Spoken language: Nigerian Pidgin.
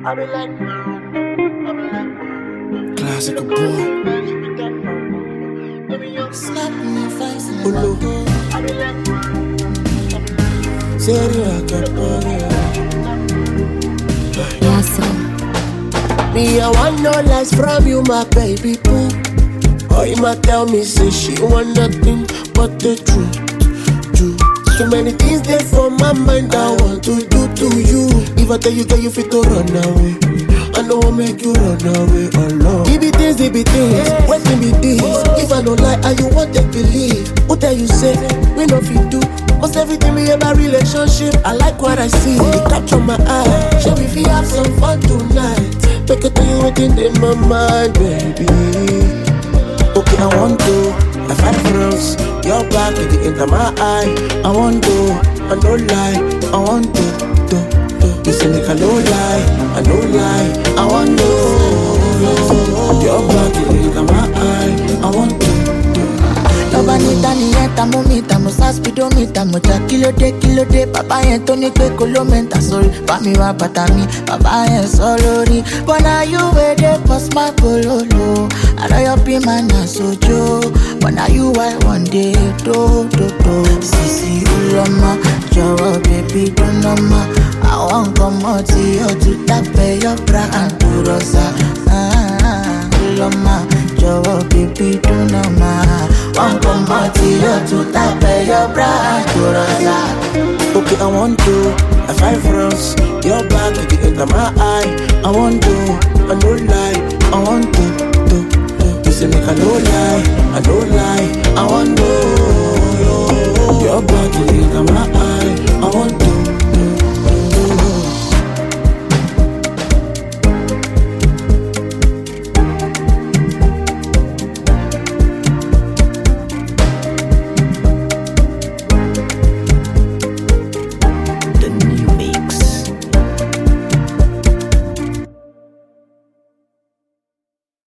Classic boy. Slap in your face and Ulu. Serio acapare. Yes, sir. Me, I want no lies from you, my baby boo. Or you might tell me, say she want nothing but the truth. Too many things there for my mind I want to do to you. If I tell you, girl, you fit to run away. I know I'll make you run away alone. It be things, what can be this? If I don't lie, and you want to believe, who tell you say, we know if you do. Cause everything we about relationship, I like what I see. It capture my eye. Shall we feel have some fun tonight? Make it tell you within in my mind, baby. Okay, I want to. I find France, your back, it enter my eye. I want to, I no lie. I want to. You say make I no lie, I no lie. I want to. Your back, it enter my eye. I want to. Banita nieta momita musa speedometer moja kilo de papa yen to ni pe kolomenta sorry pa mi wa patami papa yen sorry but now you where they pass my pololo I know you be man na sojo but now you I one day do sisi ulama jawa baby do nama I want come out you to tape your bra and to rosa ulama jawa baby do nama one come out here to tape your bra to rosa. Okay, I want to. I find France, your back, it enter my eye. I want to. I no lie. I want to. You say make I no lie. I no lie. I want to. Your back, it